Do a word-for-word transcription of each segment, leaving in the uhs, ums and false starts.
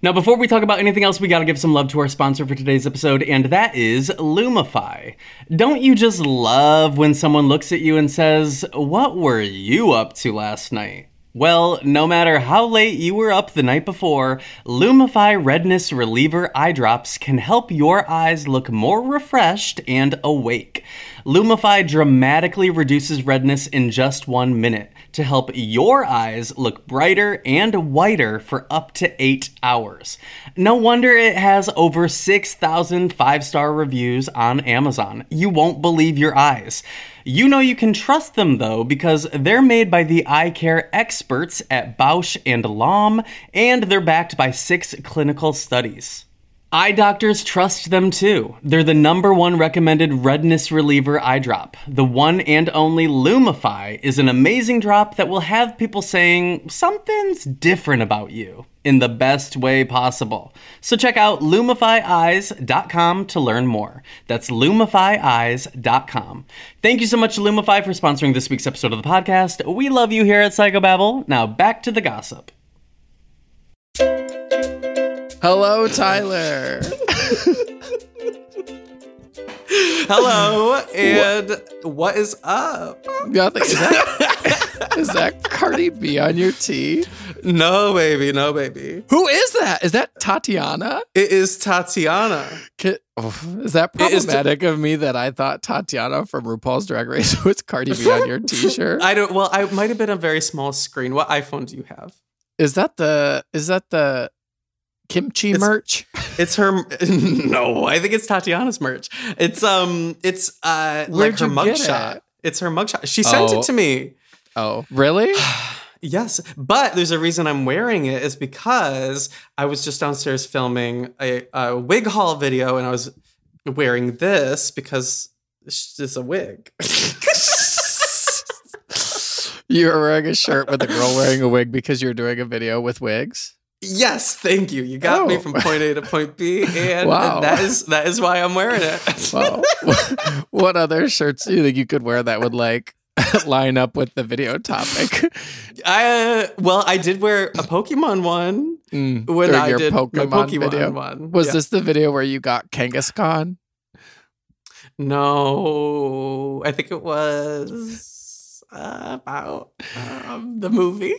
Now, before we talk about anything else, we gotta give some love to our sponsor for today's episode, and that is Lumify. Don't you just love when someone looks at you and says, "What were you up to last night?" Well, no matter how late you were up the night before, Lumify Redness Reliever Eye Drops can help your eyes look more refreshed and awake. Lumify dramatically reduces redness in just one minute to help your eyes look brighter and whiter for up to eight hours. No wonder it has over six thousand five-star reviews on Amazon. You won't believe your eyes. You know you can trust them, though, because they're made by the eye care experts at Bausch and Lomb, and they're backed by six clinical studies. Eye doctors trust them too. They're the number one recommended redness reliever eye drop. The one and only Lumify is an amazing drop that will have people saying something's different about you in the best way possible. So check out lumify eyes dot com to learn more. That's lumify eyes dot com. Thank you so much, Lumify, for sponsoring this week's episode of the podcast. We love you here at Psychobabble. Now back to the gossip. Hello, Tyler. Hello, and what? what is up? Nothing. Is that, is that Cardi B on your tee? No, baby, no, baby. Who is that? Is that Tatiana? It is Tatiana. Can, oh, is that problematic t- of me that I thought Tatiana from RuPaul's Drag Race was Cardi B on your t-shirt? I don't. Well, I might have been a very small screen. What iPhone do you have? Is that the? Is that the? Kimchi it's, merch? It's her. No, I think it's Tatiana's merch. It's um, it's uh, Where'd like her you mugshot. It? It's her mugshot. She sent oh. it to me. Oh, really? Yes, but there's a reason I'm wearing it is because I was just downstairs filming a, a wig haul video, and I was wearing this because it's just a wig. You were wearing a shirt with a girl wearing a wig because you're doing a video with wigs? Yes, thank you. You got oh. me from point A to point B, and wow. that is that is why I'm wearing it. Wow. What other shirts do you think you could wear that would like line up with the video topic? I uh, well, I did wear a Pokemon one mm, when I your did Pokemon my Pokemon video. one. Was yeah. this the video where you got Kangaskhan? No, I think it was uh, about um, the movie.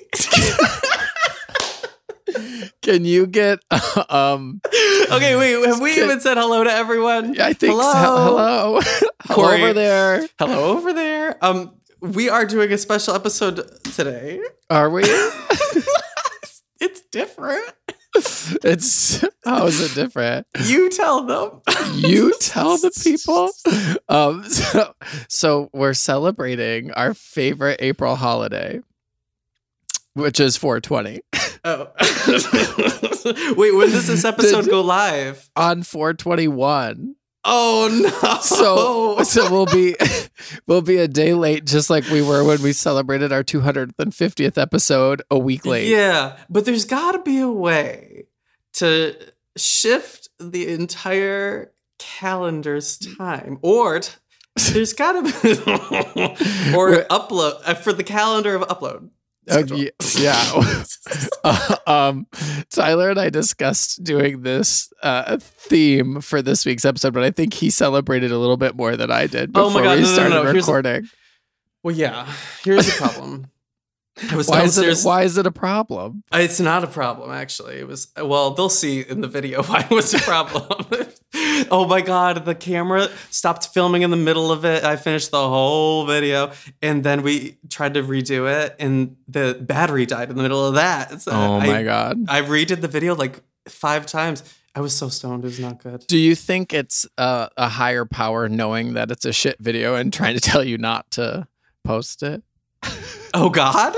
Can you get um okay wait have we can, even said hello to everyone? I think hello so. Hello hello over there. Hello over there. Um we are doing a special episode today. Are we? It's different. It's how is it different? You tell them. You tell the people. Um so, so we're celebrating our favorite April holiday, which is four twenty. Oh. Wait, when does this episode Did, go live? On four twenty-one. Oh no. So so we'll be we'll be a day late, just like we were when we celebrated our two hundred fiftieth episode a week late. Yeah, but there's got to be a way to shift the entire calendar's time, or t- there's got to be or upload uh, for the calendar of upload. Uh, yeah. uh, um, Tyler and I discussed doing this uh, theme for this week's episode, but I think he celebrated a little bit more than I did before oh my God, we no, started no, no. recording. A, well, yeah. Here's the problem. I was why, downstairs. is it, why is it a problem? It's not a problem, actually. It was, well, they'll see in the video why it was a problem. Oh my God, the camera stopped filming in the middle of it. I finished the whole video, and then we tried to redo it, and the battery died in the middle of that. So oh my I, God. I redid the video like five times. I was so stoned. It was not good. Do you think it's uh, a higher power knowing that it's a shit video and trying to tell you not to post it? Oh God.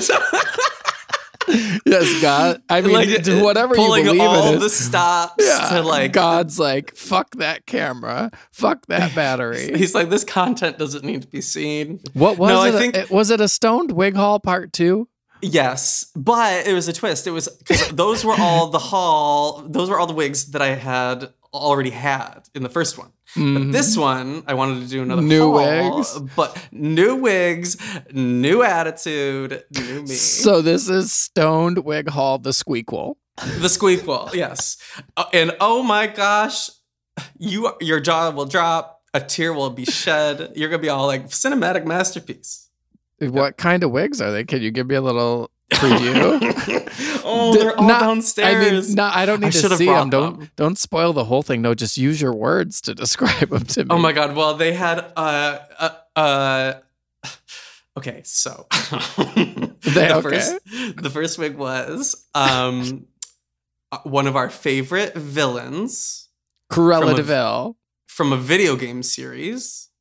Yes, God. I mean, like, whatever you pulling believe all in is, the stops yeah, to like God's like, fuck that camera, fuck that battery. He's like, this content doesn't need to be seen. What was no, it? I think a, was it a stoned wig haul part two? Yes, but it was a twist. It was because those were all the haul. Those were all the wigs that I had already had in the first one. Mm-hmm. But this one, I wanted to do another new haul, wigs, but new wigs, new attitude, new me. So this is stoned wig haul, the squeakquel. The Squeakquel, yes. Uh, and oh my gosh, you your jaw will drop, a tear will be shed. You're gonna be all like cinematic masterpiece. What kind of wigs are they? Can you give me a little preview? Oh, they're all not, downstairs. I mean, no, I don't need I to should've see them. brought Don't them. don't spoil the whole thing. No, just use your words to describe them to me. Oh my god. Well, they had uh uh, uh okay, so They- the okay. first the first wig was um one of our favorite villains Cruella from a- Deville. from a video game series.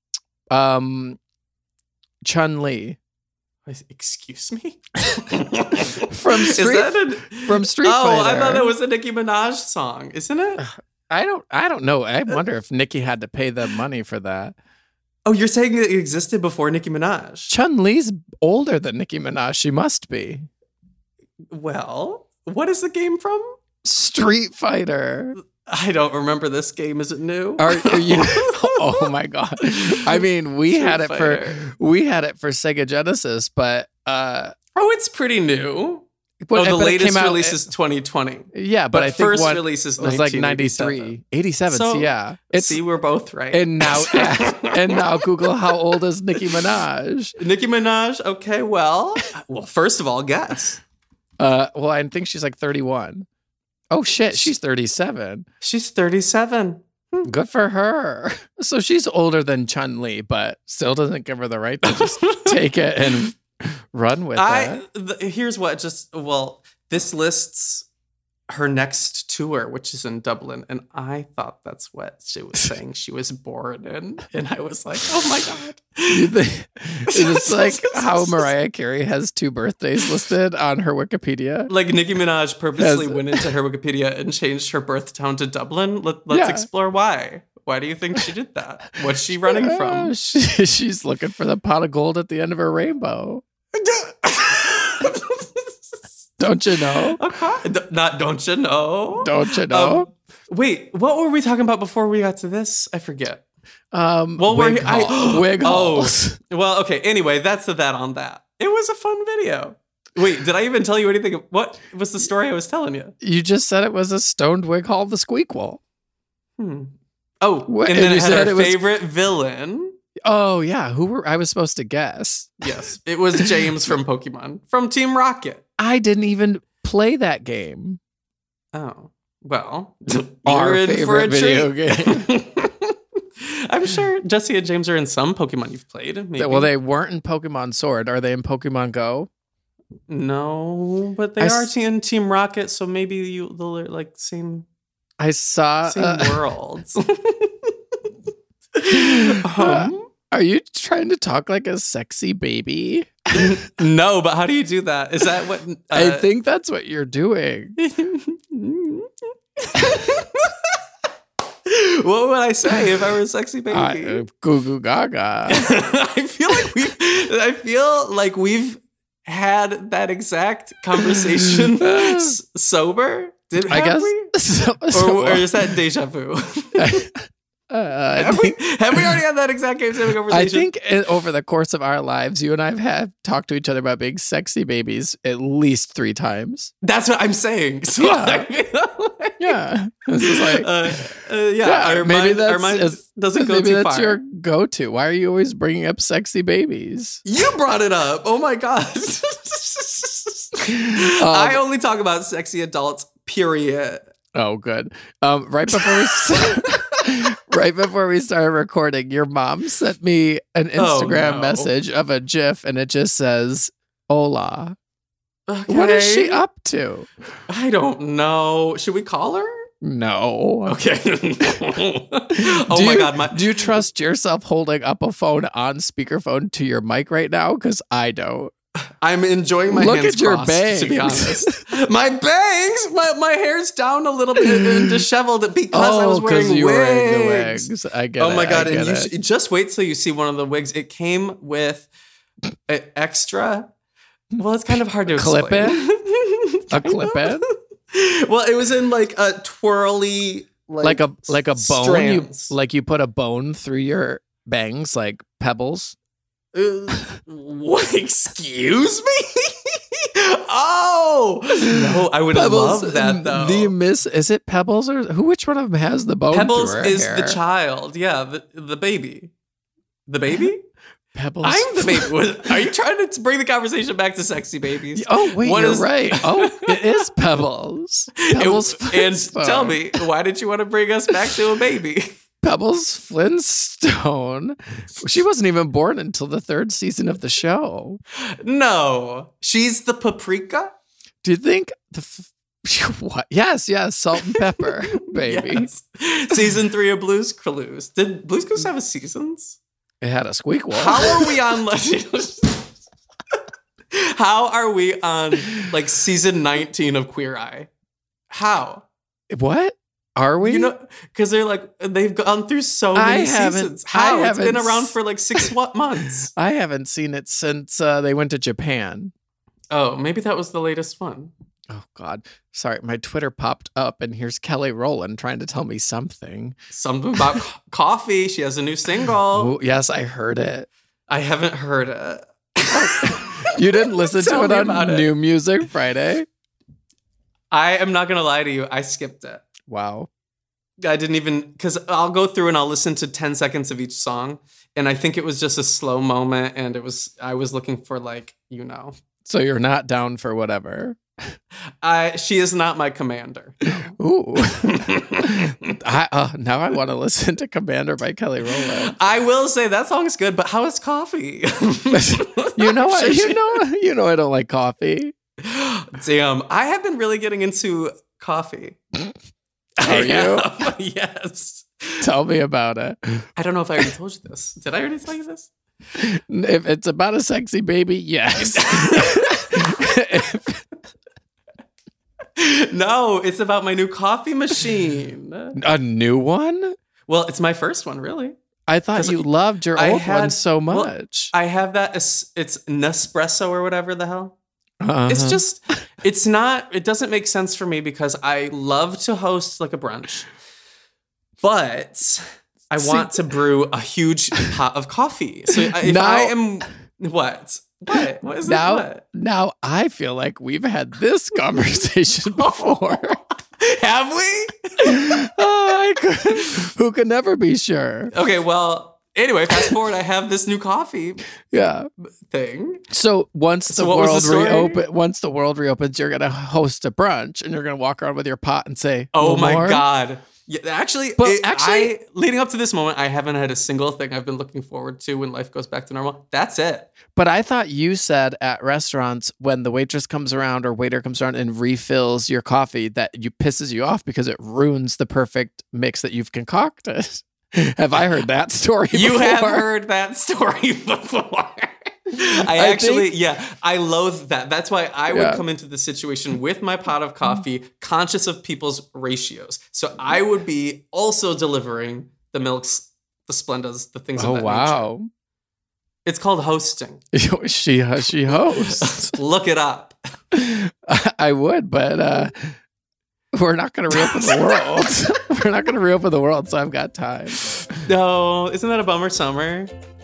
Um, Chun Li Excuse me? from Is Street that a, from Street oh, Fighter. I thought that was a Nicki Minaj song, isn't it? I don't. I don't know. I wonder if Nicki had to pay them money for that. Oh, you're saying it existed before Nicki Minaj? Chun Li's older than Nicki Minaj. She must be. Well, what is the game from? Street Fighter. I don't remember this game. Is it new? Are, are you? Oh my god! I mean, we Street had it Fighter. for we had it for Sega Genesis, but uh, Oh, it's pretty new. but, oh, the but it latest came out- release is twenty twenty. yeah, but, But, I think first one release is was like nineteen eighty-seven. ninety-three, eighty-seven. So, So yeah, it's See, we're both right. and now and now Google how old is Nicki Minaj? Nicki Minaj. Okay, well, well, first of all, guess. Uh, well, I think she's like thirty-one. Oh shit, she's thirty-seven. She's thirty-seven. Good for her. So she's older than Chun Li, but still doesn't give her the right to just take it and run with I it. the, here's what just well, this lists her next tour, which is in Dublin, and I thought that's what she was saying she was born in, and I was like, oh my god. You think- it's like how Mariah Carey has two birthdays listed on her Wikipedia. Like Nicki Minaj purposely Yes. went into her Wikipedia and changed her birth town to Dublin. Let, let's Yeah. explore why. Why do you think she did that? What's she running Uh, from? she, she's looking for the pot of gold at the end of her rainbow. Don't you know? Okay. D- Not don't you know? Don't you know? Um, wait, what were we talking about before we got to this? I forget. Um, Well, we're wig, I, haul- wig oh, hauls. well, okay. Anyway, that's the that on that. It was a fun video. Wait, did I even tell you anything? What was the story I was telling you? You just said it was a stoned wig haul, the Squeakquel. Hmm. Oh, What- and and then you it had said our it was- favorite villain. Oh yeah, who were I was supposed to guess? Yes, it was James from Pokemon, from Team Rocket. I didn't even play that game. Oh, well, Our you're in for a favorite video treat. I'm sure Jesse and James are in some Pokemon you've played. Maybe. Well, they weren't in Pokemon Sword. Are they in Pokemon Go? no, but they I are s- in Team Rocket, so maybe you they're like same I saw. same uh, worlds. um, Are you trying to talk like a sexy baby? no, but how do you do that? Is that what uh, I think that's what you're doing. What would I say if I were a sexy baby? Uh, goo goo gaga. I feel like we've I feel like we've had that exact conversation s- sober. Did I have guess. we? So, so, Or, or is that deja vu? uh, I have, we, think, have we already had that exact same conversation? I think in, over the course of our lives, you and I have had, talked to each other about being sexy babies at least three times. that's what I'm saying. So Yeah. I feel like, Yeah. This is like, uh, uh, yeah, yeah, our maybe mind, that's our mind is- doesn't go maybe too that's far. your go-to. Why are you always bringing up sexy babies? You brought it up. Oh my god. Um, I only talk about sexy adults. Period. Oh, good. Um, right before we st- right before we started recording, your mom sent me an Oh, Instagram no. message of a GIF, and it just says "Hola." Okay. What is she up to? I don't know. Should we call her? No. Okay. oh do my you, god, my do you trust yourself holding up a phone on speakerphone to your mic right now? Because I don't. I'm enjoying my Look hands at your crossed, to be bangs. honest. My bangs, my, my hair's down a little bit and disheveled because I was Oh, wearing you wigs. were wearing the wigs. I get Oh it. my god! I And get you it. sh- just wait till you see one of the wigs. It came with an extra. Well, it's kind of hard to Clip explain. A clip in? Well, it was in like a twirly, like, like a like a bone. You, strands. like you put a bone through your bangs, like pebbles. Uh, what? Excuse me? Oh no, I would Pebbles, love that though. The miss is it Pebbles or who? Which one of them has the bone? Pebbles through her is hair? the child. Yeah, the the baby. The baby? Pebbles. I'm the baby. Are you trying to bring the conversation back to sexy babies? Oh wait, What you're is- right. Oh, it is Pebbles. Pebbles and, and Flintstone. tell me, why did you want to bring us back to a baby? Pebbles Flintstone. She wasn't even born until the third season of the show. No, she's the paprika. Do you think the f- what? Yes, yes, salt and pepper, baby. Yes. Season three of Blue's Clues. Did Blue's Clues have a seasons? It had a squeak wall. How are we on? How are we on like season nineteen of Queer Eye? How? What are we? You know, because they're like they've gone through so many I haven't- seasons. How? I It's been haven't around s- for like six what months? I haven't seen it since uh, they went to Japan. Oh, maybe that was the latest one. Oh God, sorry, my Twitter popped up, and here's Kelly Rowland trying to tell me something. Something about co- coffee. She has a new single. Oh, yes, I heard it. I haven't heard it. You didn't listen Tell to it me on about it. New Music Friday? I am not gonna lie to you. I skipped it. Wow. I didn't even because I'll go through and I'll listen to ten seconds of each song, and I think it was just a slow moment, and it was I was looking for like you know. So you're not down for whatever. I she is not my commander. Ooh. I, uh, now I want to listen to Commander by Kelly Rowland. I will say that song is good, but how is coffee? You know, I, Sure you she- know, you know, I don't like coffee. Damn, I have been really getting into coffee. Are I you? have, yes. Tell me about it. I don't know if I already told you this. Did I already tell you this? If it's about a sexy baby, yes. If- No, it's about my new coffee machine. a new one? Well, it's my first one, really. I thought 'Cause you loved your I old one had- so well, much. I have that. es- It's Nespresso or whatever the hell. Uh-huh. It's just, it's not, it doesn't make sense for me because I love to host like a brunch, but I See- want to brew a huge pot of coffee. So I- if Now- I am, what? What? What is now, that? What? now I feel like we've had this conversation before. Have we? Oh, I could, who could never be sure? Okay, well, anyway, fast forward, I have this new coffee Yeah. thing. So once the So what was the world story? reopen, once the world reopens, you're gonna host a brunch and you're gonna walk around with your pot and say, Oh my "More?" God. Yeah, actually, But it- actually- I, leading up to this moment, I haven't had a single thing I've been looking forward to when life goes back to normal. That's it. But I thought you said at restaurants when the waitress comes around or waiter comes around and refills your coffee that you pisses you off because it ruins the perfect mix that you've concocted. Have I heard that story You before? have heard that story before. I I actually, think- yeah, I loathe that. That's why I would Yeah. come into the situation with my pot of coffee, conscious of people's ratios. So I would be also delivering the milks, the Splendas, the things of Oh that nature. wow. It's called hosting. she she hosts. Look it up. I, I would, but uh, we're not going to reopen the world. We're not going to reopen the world, so I've got time. No, isn't that a bummer summer?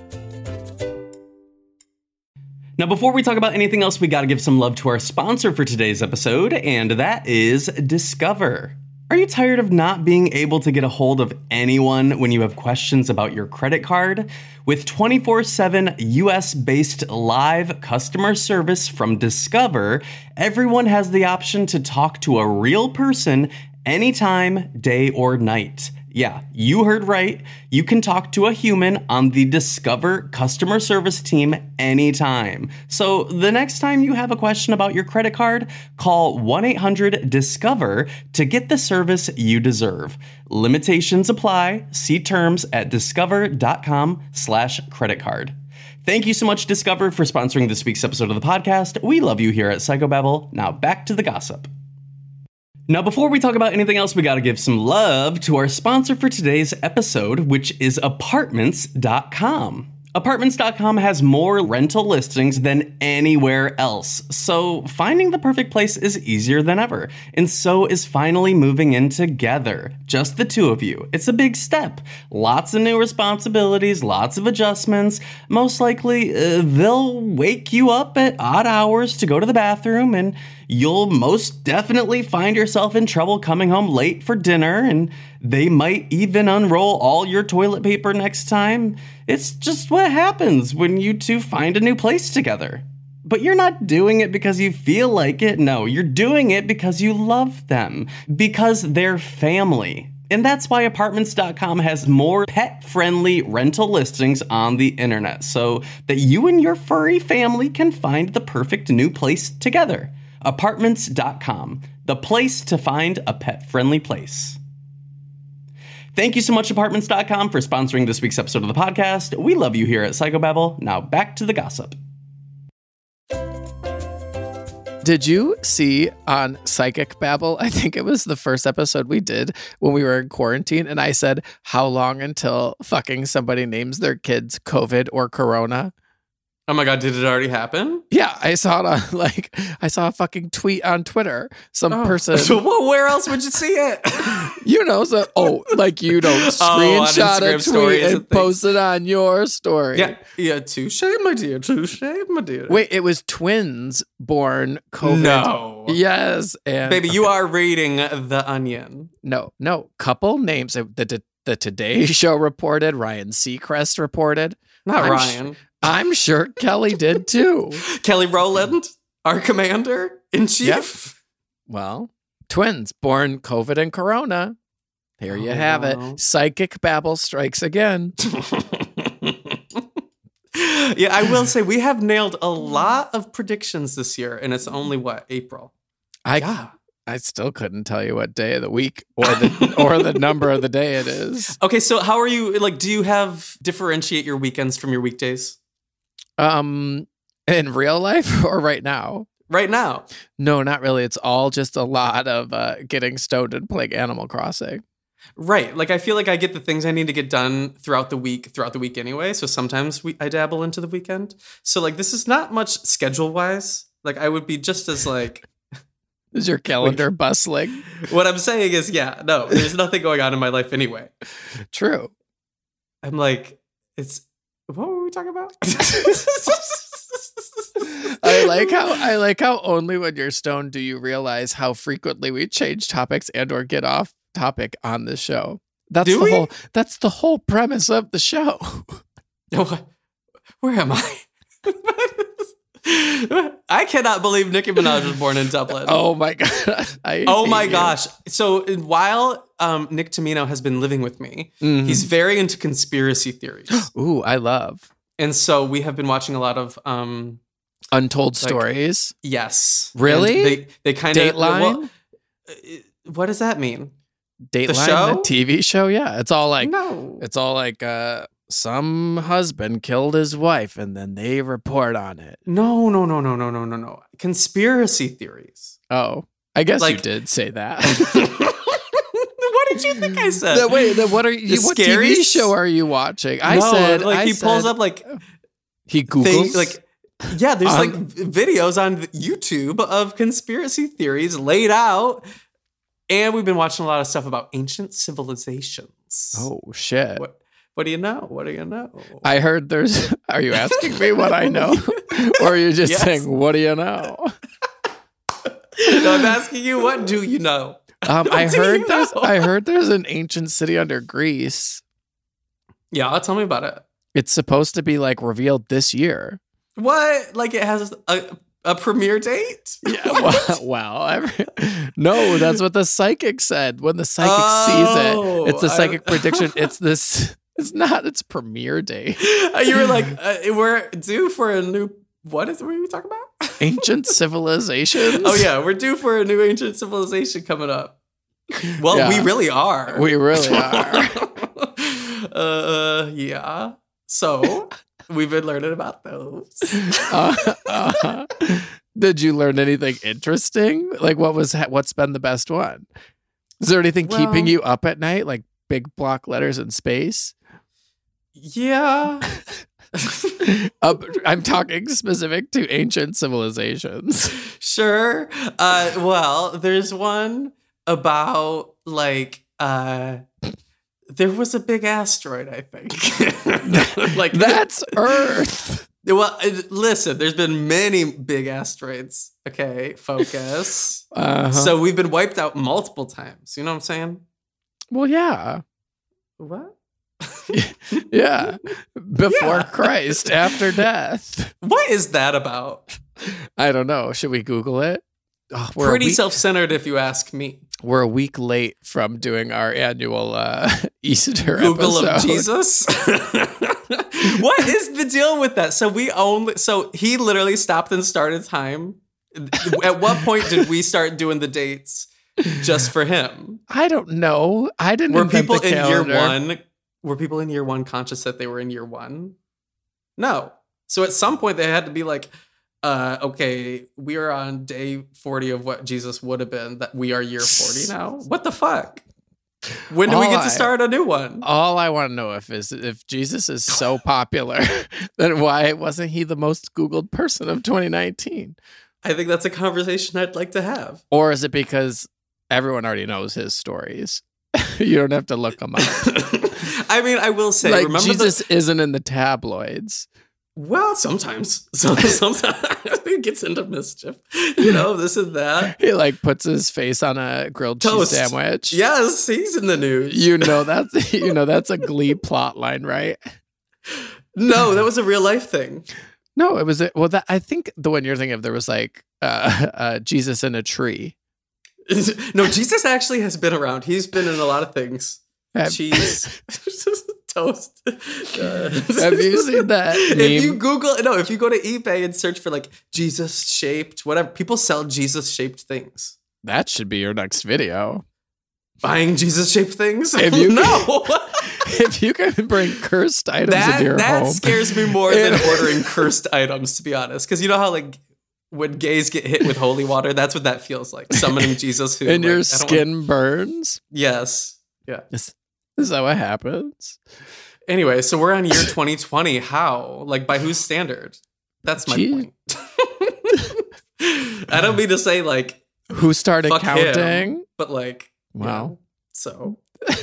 Now, before we talk about anything else, we gotta give some love to our sponsor for today's episode, and that is Discover. Are you tired of not being able to get a hold of anyone when you have questions about your credit card? With twenty-four seven U S-based live customer service from Discover, everyone has the option to talk to a real person anytime, day or night. Yeah, you heard right. You can talk to a human on the Discover customer service team anytime. So the next time you have a question about your credit card, call one eight hundred discover to get the service you deserve. Limitations apply. See terms at discover.com slash credit card. Thank you so much, Discover, for sponsoring this week's episode of the podcast. We love you here at Psychobabble. Now back to the gossip. Now, before we talk about anything else, we gotta give some love to our sponsor for today's episode, which is apartments dot com. Apartments dot com has more rental listings than anywhere else, so finding the perfect place is easier than ever. And so is finally moving in together. Just the two of you. It's a big step. Lots of new responsibilities, lots of adjustments. Most likely, uh, they'll wake you up at odd hours to go to the bathroom, and you'll most definitely find yourself in trouble coming home late for dinner, and they might even unroll all your toilet paper next time. It's just what happens when you two find a new place together. But you're not doing it because you feel like it. No, you're doing it because you love them, because they're family. And that's why Apartments dot com has more pet-friendly rental listings on the internet, so that you and your furry family can find the perfect new place together. Apartments dot com, the place to find a pet-friendly place. Thank you so much, Apartments dot com, for sponsoring this week's episode of the podcast. We love you here at Psychobabble. Now back to the gossip. Did you see on Psychic Babble, I think it was the first episode we did when we were in quarantine, and I said, how long until fucking somebody names their kids COVID or Corona? Oh my God, did it already happen? Yeah, I saw it on, like, I saw a fucking tweet on Twitter. Some oh. person. So, well, where else would you see it? You know, so, oh, like you don't screenshot oh, a tweet and, and post it on your story. Yeah, yeah, touche, my dear, touche, my dear. Wait, it was twins born COVID. No. Yes. And Baby, you are reading The Onion. No, no. Couple names. The, the, the Today Show reported, Ryan Seacrest reported. Not I'm Ryan. Sh- I'm sure Kelly did too. Kelly Rowland, our commander in chief. Yep. Well, twins born COVID and Corona. Here oh, you have wow. it. Psychic Babble strikes again. Yeah, I will say we have nailed a lot of predictions this year, and it's only what, April. I yeah. I still couldn't tell you what day of the week or the or the number of the day it is. Okay, so how are you, like, do you have differentiate your weekends from your weekdays? Um, in real life or right now? Right now. No, not really. It's all just a lot of uh, getting stoned and playing Animal Crossing. Right. Like, I feel like I get the things I need to get done throughout the week, throughout the week anyway. So sometimes we, I dabble into the weekend. So, like, this is not much schedule-wise. Like, I would be just as, like... Is your calendar like, bustling? What I'm saying is, yeah, no, there's nothing going on in my life anyway. True. I'm like, it's... What were we talking about? I like how I like how only when you're stoned do you realize how frequently we change topics and or get off topic on this show. That's do the we? whole that's the whole premise of the show. Where am I? I cannot believe Nicki Minaj was born in Dublin. Oh my god! I oh my you. gosh! So while um, Nick Tamino has been living with me, mm-hmm. he's very into conspiracy theories. Ooh, I love. And so we have been watching a lot of um, Untold like, Stories. Yes, really? And they they kind of Dateline. Well, what does that mean? Dateline, the, show? the T V show. Yeah, it's all like no. It's all like. Uh, Some husband killed his wife and then they report on it. No, no, no, no, no, no, no, no. Conspiracy theories. Oh, I guess like, you did say that. What did you think I said? The, wait, the, what are you? What T V show are you watching? I no, said like I he said, pulls up like he Googles things, like yeah. There's um, like videos on YouTube of conspiracy theories laid out, and we've been watching a lot of stuff about ancient civilizations. Oh shit! What? What do you know? What do you know? I heard there's... Are you asking me what I know? Or are you just yes. saying, what do you know? No, I'm asking you, what do you know? Um, I heard there's know? I heard there's an ancient city under Greece. Yeah, tell me about it. It's supposed to be like revealed this year. What? Like it has a, a premiere date? Yeah. Well, wow. Every, no, that's what the psychic said. When the psychic oh, sees it, it's a psychic I, prediction. It's this... It's not its premiere day. You were like, uh, we're due for a new, what is, what are we talking about? Ancient civilizations? Oh yeah, we're due for a new ancient civilization coming up. Well, yeah, we really are. We really are. uh, yeah. So, we've been learning about those. uh, uh, did you learn anything interesting? Like what was, what's been the best one? Is there anything well, keeping you up at night? Like big block letters in space? Yeah. Uh, I'm talking specific to ancient civilizations. Sure. Uh, well, there's one about like uh, there was a big asteroid, I think. Like That's Earth. Well, uh, listen, there's been many big asteroids. Okay, focus. Uh-huh. So we've been wiped out multiple times. You know what I'm saying? Well, yeah. What? Yeah. Before Yeah. Christ, after death. What is that about? I don't know. Should we Google it? Oh, we're Pretty a week, self-centered, if you ask me. we're a week late from doing our annual uh, Easter Google episode. of Jesus. What is the deal with that? So we only so he literally stopped and started time. At what point did we start doing the dates just for him? I don't know. I didn't Were invent people the in year calendar. one? Were people in year one conscious that they were in year one? No. So at some point they had to be like, uh, okay, we are on day forty of what Jesus would have been. That we are year forty now. What the fuck? When do we All get to I- start a new one? All I want to know if is if Jesus is so popular, then why wasn't he the most Googled person of twenty nineteen? I think that's a conversation I'd like to have. Or is it because everyone already knows his stories? You don't have to look them up. I mean, I will say, Like remember Jesus the, isn't in the tabloids. well, sometimes, so, sometimes he gets into mischief. You know, this and that. He like puts his face on a grilled Toast. cheese sandwich. Yes, he's in the news. You know that's you know that's a Glee plot line, right? No, that was a real life thing. No, it was a, well. That I think the one you're thinking of, there was like uh, uh, Jesus in a tree. No, Jesus actually has been around. He's been in a lot of things. Have, Cheese, toast. Uh, have you seen that? If meme? you Google, no, if you go to eBay and search for like Jesus shaped, whatever, people sell Jesus shaped things. That should be your next video. Buying Jesus shaped things? If you- no. If you can bring cursed items that into your that home, scares me more than Yeah. ordering cursed items, to be honest. Because you know how like when gays get hit with holy water, that's what that feels like. Summoning Jesus, who and like, your I don't skin want- burns. yes, yeah. Is, is that what happens? Anyway, so we're on year twenty twenty. How? Like by whose standard? That's my Gee. point. I don't mean to say like Who started fuck counting? him, but like Wow. wow. So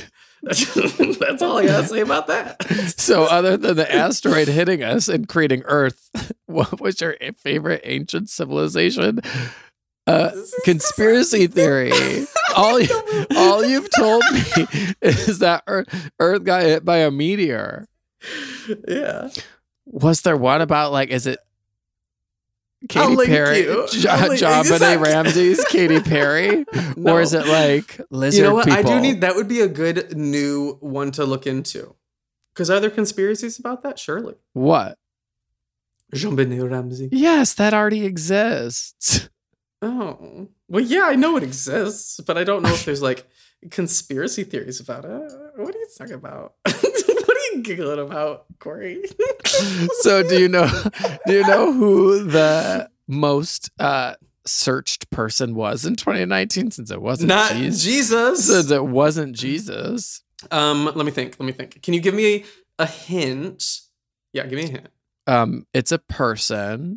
that's all I gotta say about that. So, other than the asteroid hitting us and creating Earth, what was your favorite ancient civilization? Uh, conspiracy theory. All, you, all you've told me is that Earth, Earth got hit by a meteor. Yeah. Was there one about like, is it I'll Katy link Perry, you. Jo- I'll link- John is Benet that- Ramsey's Katy Perry, No. or is it like lizard You know what? people? I do need that would be a good new one to look into. Because are there conspiracies about that? Surely. What? Jean Benet Ramsey. Yes, that already exists. Oh. Well, yeah, I know it exists, but I don't know if there's like conspiracy theories about it. What are you talking about? What are you giggling about, Corey? So do you know do you know who the most uh searched person was in twenty nineteen, since it wasn't Not Jesus? Jesus. Since it wasn't Jesus. Um, let me think. Let me think. Can you give me a hint? Yeah, give me a hint. Um it's a person.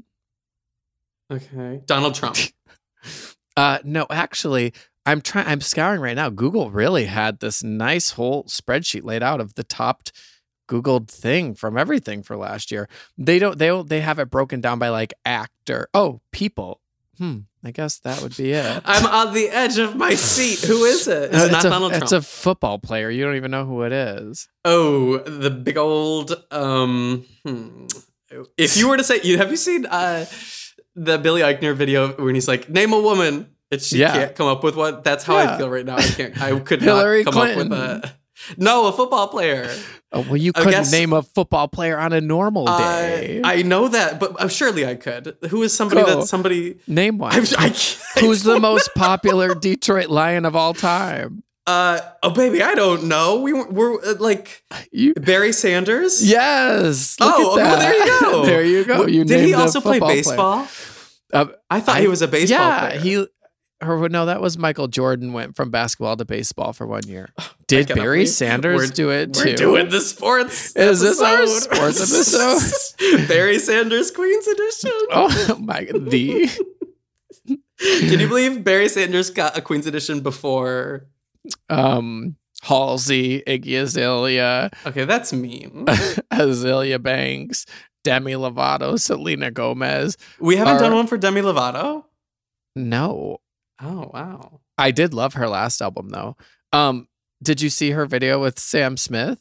Okay. Donald Trump. Uh no, actually, I'm trying I'm scouring right now. Google really had this nice whole spreadsheet laid out of the top Googled thing from everything for last year. They don't they don't they have it broken down by like actor. Oh, people. Hmm. I guess that would be it. I'm on the edge of my seat. Who is it? Is Uh, it not it's a, Donald Trump? It's a football player. You don't even know who it is. Oh, the big old. Um, hmm. If you were to say, you have you seen uh, the Billy Eichner video when he's like, "Name a woman," and she Yeah. can't come up with one. That's how Yeah. I feel right now. I can't. I could Hillary not come Clinton. up with a. No, a football player. Oh, well, you I couldn't guess- name a football player on a normal day. I I know that, but uh, surely I could. Who is somebody Go. that somebody? name one. I'm, I can't. Who's the most popular Detroit Lion of all time? Uh oh, baby, I don't know. We were, we're uh, like You. Barry Sanders. Yes. Look Oh, at well, that. there you go. There you go. What- You Did he named a also play football player. baseball? Uh, I thought I- he was a baseball yeah, player. he. or no, that was Michael Jordan went from basketball to baseball for one year. Did Barry Sanders do it too? We're doing the sports. Is this our episode. sports episode? Barry Sanders Queens edition. Oh my, the. Can you believe Barry Sanders got a Queens edition before? Um, Halsey, Iggy Azalea. Okay, that's mean. Azalea Banks, Demi Lovato, Selena Gomez. We haven't are... done one for Demi Lovato? No. Oh, wow. I did love her last album, though. Um, did you see her video with Sam Smith?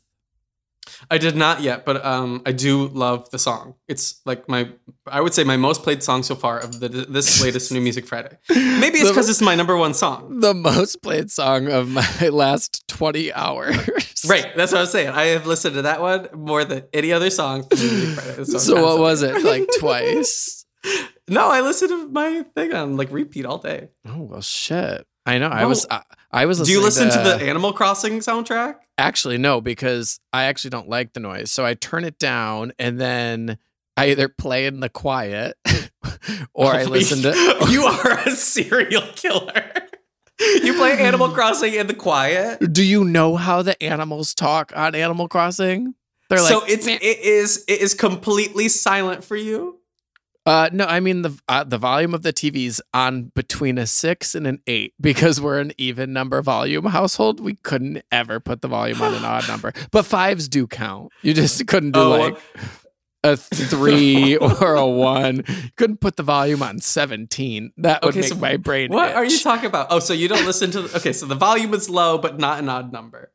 I did not yet, but um, I do love the song. It's like my, I would say my most played song so far of the this latest New Music Friday. Maybe it's because it's my number one song. The most played song of my last twenty hours. Right, that's what I was saying. I have listened to that one more than any other song from New Music Friday. So, so what was it, like twice? No, I listened to my thing on like repeat all day. Oh, well, shit. I know. Well, I was I, I was Do you listen to, to the Animal Crossing soundtrack? Actually, no, because I actually don't like the noise. So I turn it down and then I either play in the quiet or I listen to... You are a serial killer. You play Animal Crossing in the quiet? Do you know how the animals talk on Animal Crossing? They're like... So it's, it is it is completely silent for you? Uh, no, I mean the uh, the volume of the T V's on between a six and an eight because we're an even number volume household. We couldn't ever put the volume on an odd number, but fives do count. You just couldn't do oh, like a three or a one. You couldn't put the volume on seventeen. That would okay, make so my brain. What itch. are you talking about? Oh, so you don't listen to? Okay, so the volume is low, but not an odd number.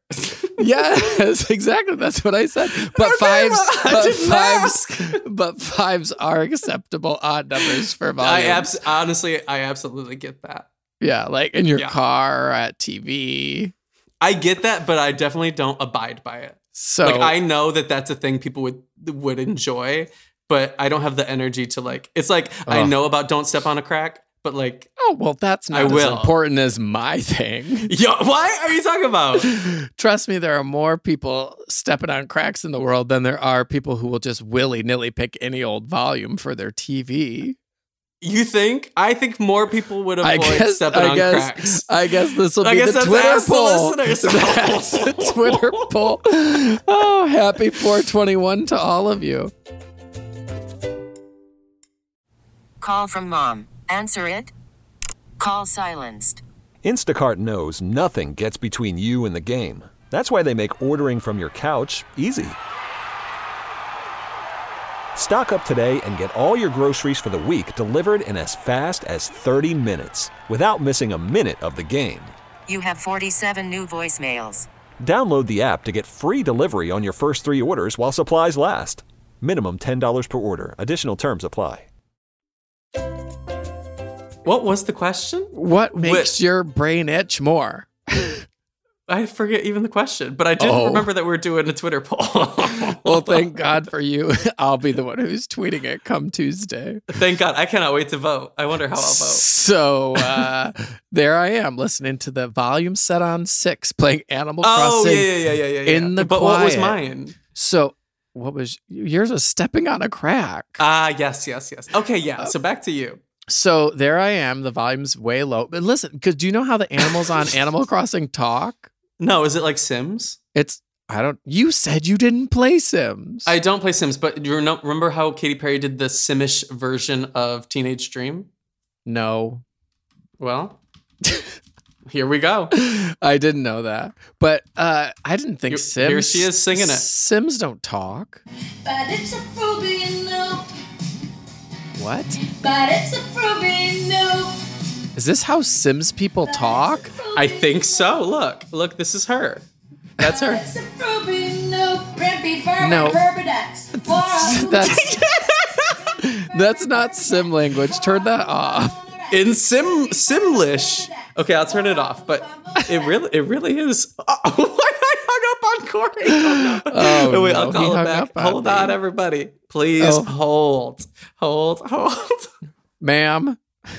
Yes, exactly. That's what I said. But okay, fives, well, but fives, but fives are acceptable odd numbers for volume. I abs- honestly, I absolutely get that. Yeah, like in your Yeah. car or at T V. I get that, but I definitely don't abide by it. So like I know that that's a thing people would would enjoy, but I don't have the energy to like. It's like oh. I know about don't step on a crack, but like oh well, that's not I as will. important as my thing. Yo, why are you talking about? Trust me, there are more people stepping on cracks in the world than there are people who will just willy nilly pick any old volume for their T V. You think? I think more people would avoid guess, stepping I on guess, cracks. I guess this will I be guess the that's Twitter ask poll. the listeners. That's the Twitter poll. Oh, happy four twenty-one to all of you. Call from mom. Answer it. Call silenced. Instacart knows nothing gets between you and the game. That's why they make ordering from your couch easy. Stock up today and get all your groceries for the week delivered in as fast as thirty minutes without missing a minute of the game. You have forty-seven new voicemails. Download the app to get free delivery on your first three orders while supplies last. Minimum ten dollars per order. Additional terms apply. What was the question? What makes Which, your brain itch more? I forget even the question, but I did oh. remember that we're doing a Twitter poll. Well, thank God for you. I'll be the one who's tweeting it come Tuesday. Thank God. I cannot wait to vote. I wonder how I'll vote. So uh, there I am listening to the volume set on six, playing Animal oh, Crossing. yeah, yeah, yeah, yeah, yeah. In the but quiet. what was mine? So what was yours? Was stepping on a crack. Ah, uh, yes, yes, yes. Okay, yeah. So back to you. So there I am. The volume's way low. But listen, because do you know how the animals on Animal Crossing talk? No, is it like Sims? It's, I don't, you said you didn't play Sims. I don't play Sims, but you remember how Katy Perry did the Simish version of Teenage Dream? No. Well, here we go. I didn't know that. But uh, I didn't think here, Sims. Here she is singing it. Sims don't talk. But it's a Fruby no. What? But it's a Fruby no. Is this how Sims people talk? I think so. Look, look, this is her. That's her. No. That's, that's not Sim language. Turn that off. In Sim Simlish. Okay, I'll turn it off. But it really, it really is. Oh, I hung up on Corey. Oh, no. Oh, wait, no. I'll call it back. Hold on, me. everybody. Please oh. hold, hold, hold. Ma'am.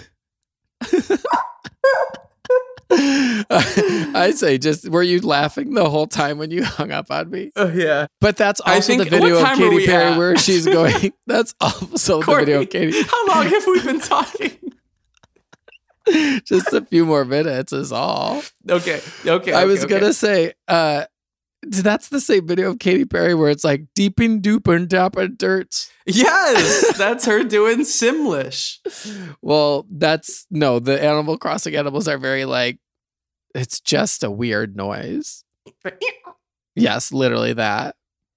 I say, just were you laughing the whole time when you hung up on me? Oh yeah, but that's also think, the video of Katy Perry at? where she's going. That's also Corey, the video of Katy. How long have we been talking? Just a few more minutes is all. Okay. Okay. I okay, was okay. gonna say, uh, that's the same video of Katy Perry where it's like deepin' doopin' dappin' dirts. Yes, that's her doing Simlish. Well, that's no, the Animal Crossing animals are very like, it's just a weird noise. Yes, literally that.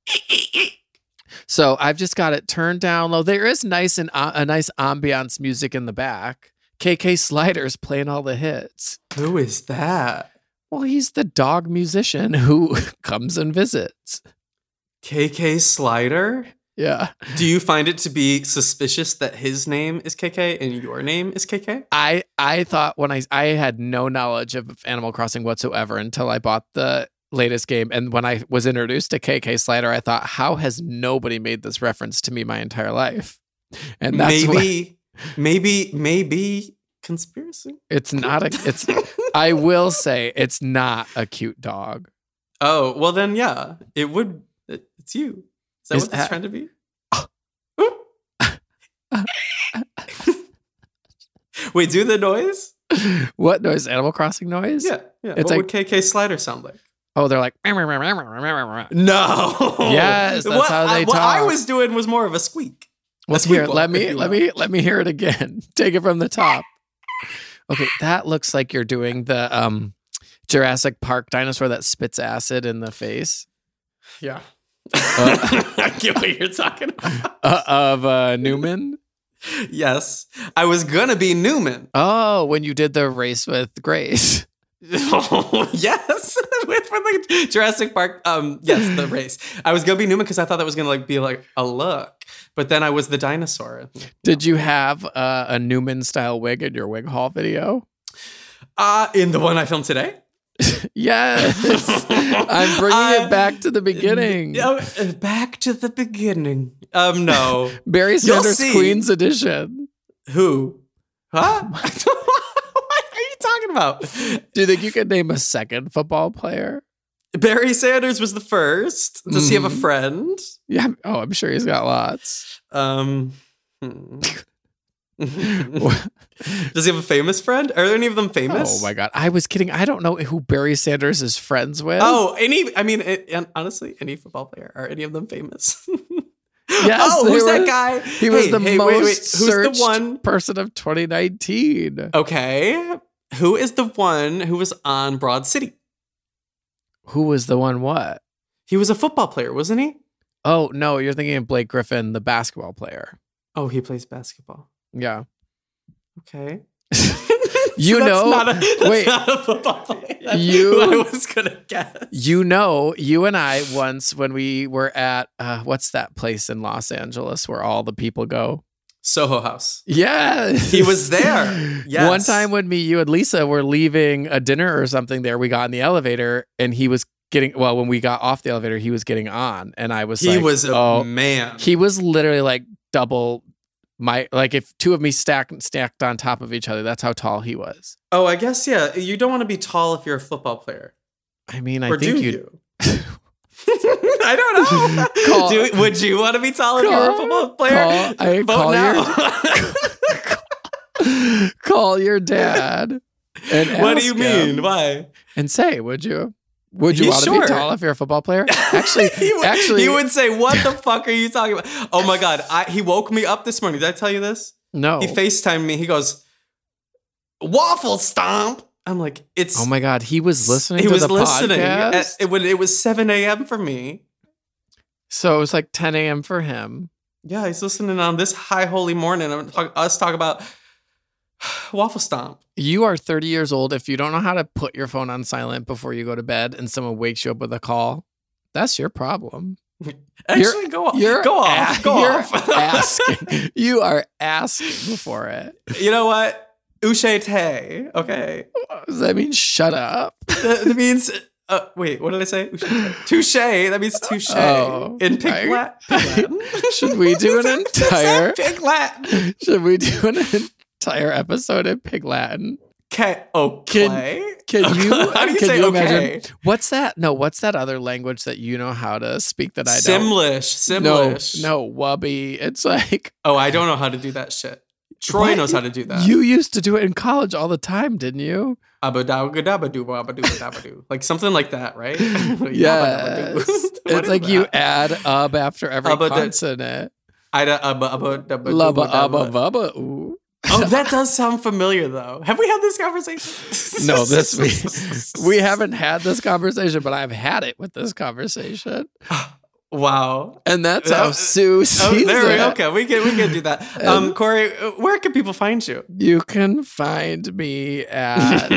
So I've just got it turned down low. There is nice and uh, a nice ambiance music in the back. K K Slider's playing all the hits. Who is that? Well, he's the dog musician who comes and visits. K K Slider? Yeah. Do you find it to be suspicious that his name is K K and your name is K K? I I thought when I I had no knowledge of Animal Crossing whatsoever until I bought the latest game, and when I was introduced to K K Slider, I thought, how has nobody made this reference to me my entire life? And that's maybe, maybe, maybe conspiracy. It's not a. It's. I will say it's not a cute dog. Oh well, then yeah, it would. It, it's you. Is that Is what it's that- trying to be? Wait, do the noise? What noise? Animal Crossing noise? Yeah, yeah. It's what like- would K K Slider sound like? Oh, they're like. No. Yes, that's what, how they I, What I talk. was doing was more of a squeak. Let's A hear it. squeak Let walk, me if you let will. me let me hear it again. Take it from the top. Okay, that looks like you're doing the um Jurassic Park dinosaur that spits acid in the face Yeah. Uh, I get what you're talking about. uh, of uh, Newman. Yes. I was gonna be Newman. Oh, when you did the race with Grace. Oh, yes. With for the Jurassic Park. Um, yes, the race. I was gonna be Newman because I thought that was gonna like be like a look. But then I was the dinosaur. Did you have uh, a Newman style wig in your wig haul video? Uh in the one I filmed today? Yes. I'm bringing Uh, it back to the beginning. Oh, uh, back to the beginning. Um, no. Barry You'll Sanders see. Queen's edition. Who? Huh? What are you talking about? Do you think you could name a second football player? Barry Sanders was the first. Does he have a Mhm. friend? Yeah. Oh, I'm sure he's got lots. Um, hmm. Does he have a famous friend? Are there any of them famous? Oh my God. I was kidding. I don't know who Barry Sanders is friends with. Oh, any? I mean, it, and honestly, any football player. Are any of them famous? Yes, oh, they who's were- that guy? He was Hey, the hey, most wait, wait. Who's searched the one? person of twenty nineteen. Okay, who is the one who was on Broad City? Who was the one what? He was a football player, wasn't he? Oh, no, you're thinking of Blake Griffin, the basketball player. Oh, he plays basketball. Yeah. Okay. You So that's know- not a, that's wait. not a football player. That's You- who I was gonna guess. You know, you and I once when we were at, uh, what's that place in Los Angeles where all the people go? Soho House. Yes. He was there. Yes. One time when me, you, and Lisa were leaving a dinner or something there, we got in the elevator and he was getting, well, when we got off the elevator, he was getting on. And I was He like, was a oh, man. he was literally like double my, like if two of me stacked, stacked on top of each other, that's how tall he was. Oh, I guess yeah. You don't want to be tall if you're a football player, I mean, I or think do you you? I don't know. Call- do, would you want to be tall if you're a Call- football player? call- I Vote call now. call your dad and What do ask you him mean? Why? and say, would you? Would you He's want to sure. be tall if you're a football player? Actually, he would, actually, he would say, "What the fuck are you talking about?" Oh my god! I, he woke me up this morning. Did I tell you this? no. He FaceTimed me. He goes, "Waffle stomp." I'm like, "It's." Oh my God, he was listening He to was the listening. podcast. At, it, when it was seven a.m. for me. So it was like ten a.m. for him. Yeah, he's listening on this high holy morning. I'm talk, us talk about waffle stomp. You are thirty years old. If you don't know how to put your phone on silent before you go to bed and someone wakes you up with a call, that's your problem. Actually, go off. You're go off. a- Go you're off. asking. You are asking for it. You know what? Uche te. Okay. Does that mean shut up? That, that means. Uh, wait, what did I say? Touche. That means touche. Oh, in pig, right. Lat- pig Latin. Should we do an Is that- is entire- that pig Latin? Should we do an entire episode in Pig Latin? Okay. Okay. Can you? How do you can say you okay? imagine? What's that? No, what's that other language that you know how to speak that I don't? Simlish. Simlish. No, no, wubby. It's like Oh, I don't know how to do that shit. Troy What? knows how to do that. You used to do it in college all the time, didn't you? Abba-dabba-dabba-doo, abba-doo-dabba-doo. Like something like that, right? Yes. What It's is like you that? add "ub" after every Abba da- consonant. Ida, abba, abba, dabba, Lubba, dubba, ubba, dabba. bubba, ooh. Oh, that does sound familiar, though. Have we had this conversation? No, this we we haven't had this conversation, but I've had it with this conversation, Wow. and that's how Uh, Sue Oh, sees there we it. go. Okay, we can we can do that. Um, Corey, where can people find you? You can find me at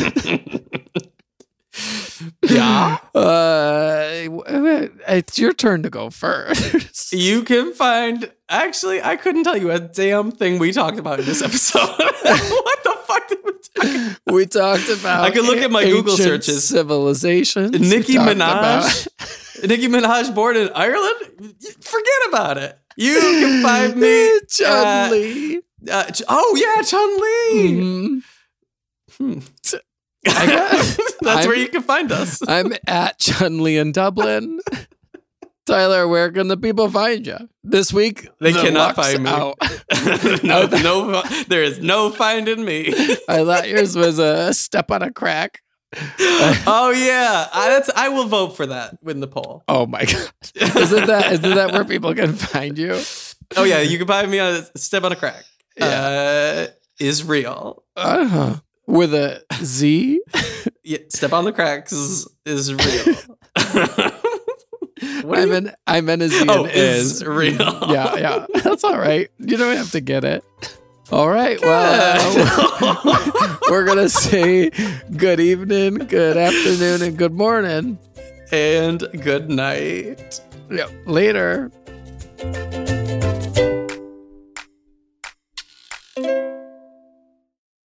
Yeah. uh, it's your turn to go first. You can find. Actually, I couldn't tell you a damn thing we talked about in this episode. What the fuck did we talk about? We talked about. I could look at my Google ancient searchons. Civilizations. We Nicki talked Minaj. about- Nicki Minaj born in Ireland? Forget about it. You can find me. Chun uh, Li. uh, Ch- oh yeah, Chun Li. Mhm. Hmm. I got- That's I'm- where you can find us. I'm at Chun Li in Dublin. Tyler, where can the people find you this week? They the cannot luck's find me. out. no, no, there is no finding me. I thought yours was a step on a crack. Oh yeah, I, that's. I will vote for that. Win the poll. Oh my god! Isn't that isn't that where people can find you? Oh yeah, you can find me on Step on a Crack. Uh, is real. Uh-huh. With a Z. Yeah, Step on the Cracks is, is real. What I do you- meant I meant a Z Oh, and is is real. Yeah, yeah. That's all right. You don't have to get it. All right. Well, uh, we're gonna say good evening, good afternoon, and good morning. And good night. Yeah. Later.